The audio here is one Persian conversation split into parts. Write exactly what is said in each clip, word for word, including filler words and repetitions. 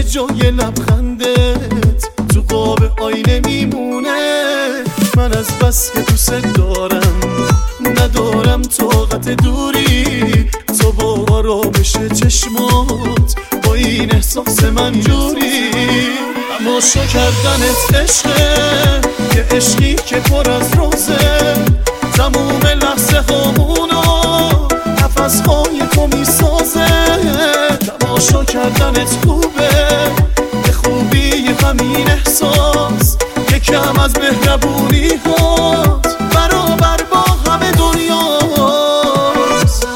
جای لبخندت تو قاب آینه میمونه. من از بس که دوست دارم ندارم طاقت دوری، تو با آرامش چشمات با این احساس من جوری. تماشا کردنت عشقه، یه عشقی که پر از روزه، تموم لحظه هامونو نفسهای تو میسازه. تماشا کردنت خوبه، به خوبی همین احساس، یکم از مهربونی هات برابر با همه دنیاست.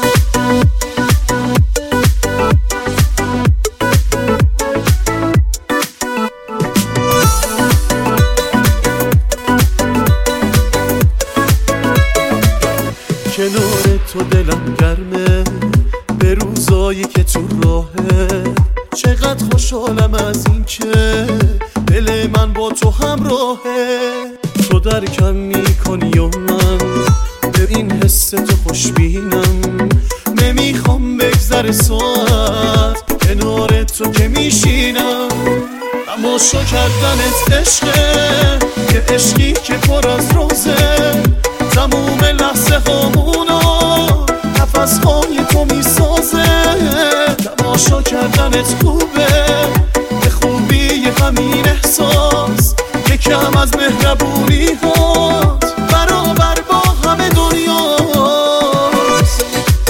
کنار تو دلم گرمه به روزایی که تو راهه، چقدر خوشحالم از این که دل من با تو همراهه. تو درکم میکنی و من به این حس تو خوشبینم، نمیخوام بگذره ساعت کنار تو که میشینم. تماشا کردنت عشقه، یه عشقی که پر از روزه، تموم لحظه هامونو نفسهای تو میسازه. تماشا کردنت خوبه، به خوبی همین احساس، یکم از مهربونی هات برابر با همه دنیاست.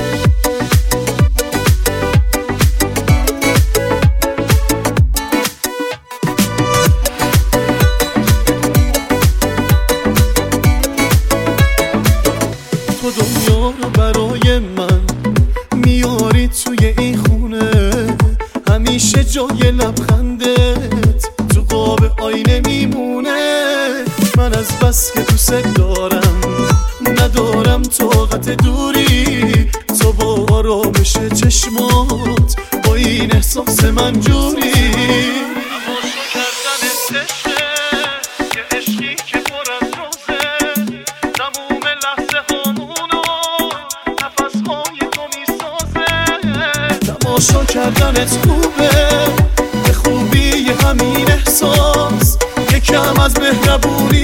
تو دنیا رو برای من میاری توی این خونه، همیشه جای لبخندت تو قاب آینه میمونه. من از بس که دوست دارم ندارم طاقت دوری، تو با آرامش چشمات با این احساس من جوری. تماشا کردنت عشقه، یه عشقی که پر از روزه، تموم لحظه هامونو نفسهای تو میسازه. تماشا کردنت خوبه، به خوبی همین احساس، یکم از مهربونی